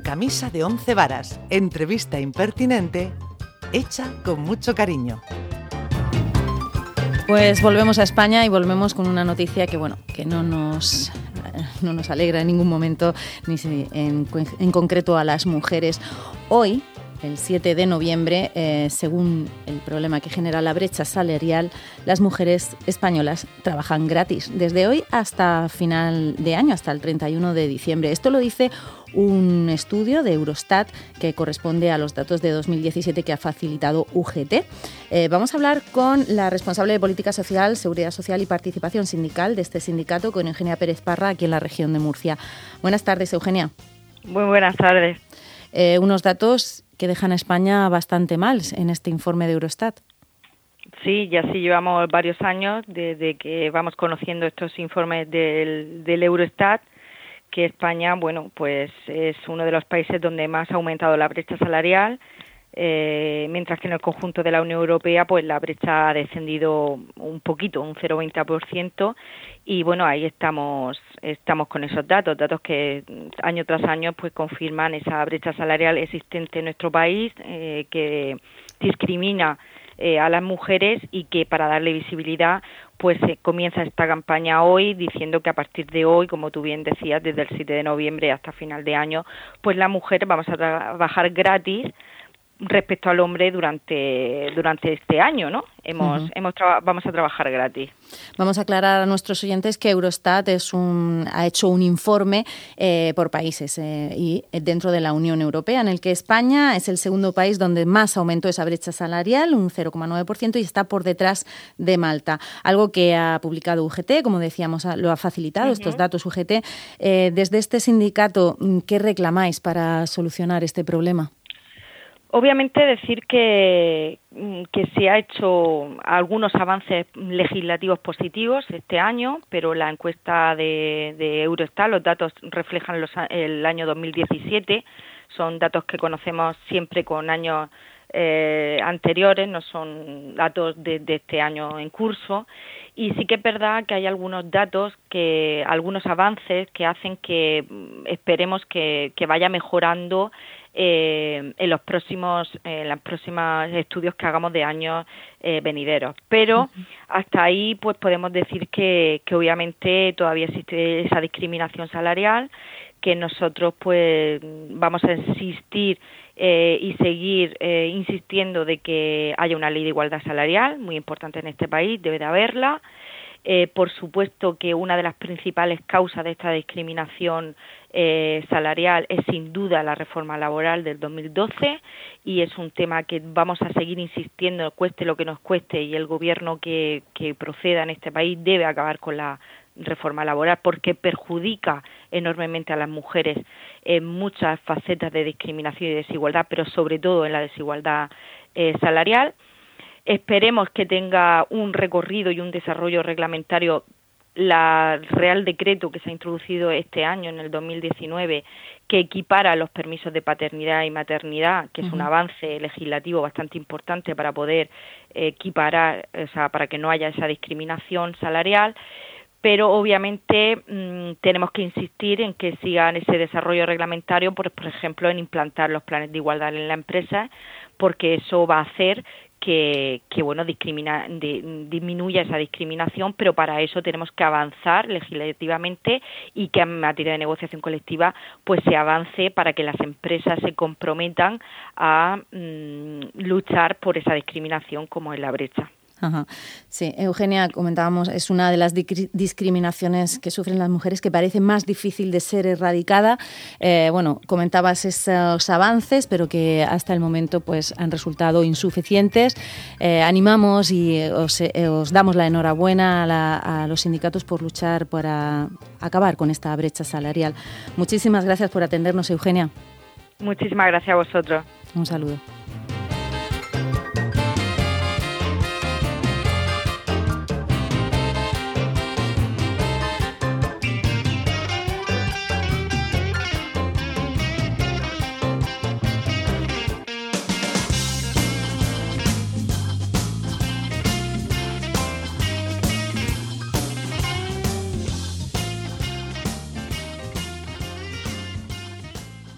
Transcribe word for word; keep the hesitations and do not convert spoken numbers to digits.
camisa de once varas, entrevista impertinente, hecha con mucho cariño. Pues volvemos a España y volvemos con una noticia que, bueno, que no nos, no nos alegra en ningún momento, ni si, en, en concreto a las mujeres. Hoy, el siete de noviembre, eh, según el problema que genera la brecha salarial, las mujeres españolas trabajan gratis desde hoy hasta final de año, hasta el treinta y uno de diciembre. Esto lo dice un estudio de Eurostat que corresponde a los datos de dos mil diecisiete que ha facilitado U G T. Eh, vamos a hablar con la responsable de Política Social, Seguridad Social y Participación Sindical de este sindicato, con Eugenia Pérez Parra, aquí en la región de Murcia. Buenas tardes, Eugenia. Muy buenas tardes. Eh, unos datos que dejan a España bastante mal en este informe de Eurostat. Sí, ya sí llevamos varios años desde que vamos conociendo estos informes del, del Eurostat, que España, bueno, pues es uno de los países donde más ha aumentado la brecha salarial, eh, mientras que en el conjunto de la Unión Europea, pues la brecha ha descendido un poquito, un cero coma veinte por ciento, y bueno, ahí estamos estamos con esos datos, datos que año tras año pues confirman esa brecha salarial existente en nuestro país, eh, que discrimina eh, a las mujeres y que para darle visibilidad pues eh, comienza esta campaña hoy diciendo que a partir de hoy, como tú bien decías, desde el siete de noviembre hasta final de año, pues las mujeres vamos a trabajar gratis respecto al hombre durante durante este año, ¿no? Hemos uh-huh. hemos traba- vamos a trabajar gratis. Vamos a aclarar a nuestros oyentes que Eurostat es un ha hecho un informe eh, por países eh, y dentro de la Unión Europea, en el que España es el segundo país donde más aumentó esa brecha salarial, un cero coma nueve por ciento, y está por detrás de Malta. Algo que ha publicado U G T, como decíamos, lo ha facilitado, uh-huh. estos datos U G T. Eh, desde este sindicato, ¿qué reclamáis para solucionar este problema? Obviamente decir que, que se ha hecho algunos avances legislativos positivos este año, pero la encuesta de, de Eurostat, los datos reflejan los, el año dos mil diecisiete, son datos que conocemos siempre con años eh, anteriores, no son datos de, de este año en curso, y sí que es verdad que hay algunos datos, que algunos avances que hacen que esperemos que, que vaya mejorando Eh, en los próximos en los próximos estudios que hagamos de años eh, venideros, pero uh-huh. hasta ahí pues podemos decir que, que obviamente todavía existe esa discriminación salarial, que nosotros pues vamos a insistir eh, y seguir eh, insistiendo de que haya una ley de igualdad salarial, muy importante en este país, debe de haberla. Eh, por supuesto que una de las principales causas de esta discriminación eh, salarial es sin duda la reforma laboral del dos mil doce, y es un tema que vamos a seguir insistiendo, cueste lo que nos cueste, y el gobierno que, que proceda en este país debe acabar con la reforma laboral porque perjudica enormemente a las mujeres en muchas facetas de discriminación y desigualdad, pero sobre todo en la desigualdad eh, salarial. Esperemos que tenga un recorrido y un desarrollo reglamentario la Real Decreto que se ha introducido este año, en el dos mil diecinueve, que equipara los permisos de paternidad y maternidad, que es uh-huh. un avance legislativo bastante importante para poder eh, equiparar, o sea, para que no haya esa discriminación salarial. Pero obviamente mmm, tenemos que insistir en que sigan ese desarrollo reglamentario, por, por ejemplo, en implantar los planes de igualdad en la empresa, porque eso va a hacer que, que bueno, discrimina, de, disminuya esa discriminación, pero para eso tenemos que avanzar legislativamente y que en materia de negociación colectiva pues se avance para que las empresas se comprometan a mmm, luchar por esa discriminación como es la brecha. Ajá. Sí, Eugenia, comentábamos, es una de las di- discriminaciones que sufren las mujeres que parece más difícil de ser erradicada. Eh, bueno, comentabas esos avances, pero que hasta el momento pues han resultado insuficientes. Eh, animamos y os, eh, os damos la enhorabuena a, la, a los sindicatos por luchar para acabar con esta brecha salarial. Muchísimas gracias por atendernos, Eugenia. Muchísimas gracias a vosotros. Un saludo.